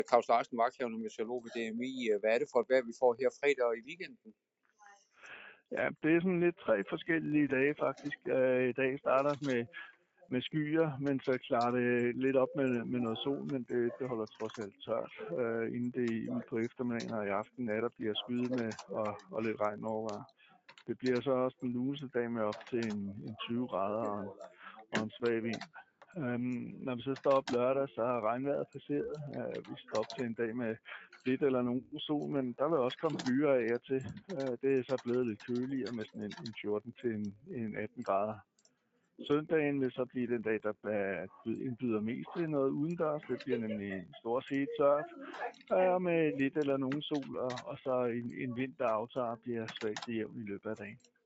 Claus Larsen, vagthavende meteorolog ved DMI. Hvad er det for et vejr, vi får her fredag og i weekenden? Ja, det er sådan lidt 3 forskellige dage faktisk. I dag starter med skyer, men så klarer det lidt op med noget sol, men det holder trods alt tørt, inden det ud på eftermiddagen og i aften natter bliver skyet med og lidt regn over. Det bliver så også en lusedag med op til en 20 grader og en svag vind. Når vi så står op lørdag, så har regnvejret passeret. Vi står op til en dag med lidt eller nogen sol, men der vil også komme byer af og til. Det er så blevet lidt køligere med sådan en 14 til en 18 grader. Søndagen vil så blive den dag, der indbyder mest til noget udendørs. Det bliver nemlig stort set tørt med lidt eller nogen sol, og så en vind, der aftager, bliver svagt til jævn i løbet af dagen.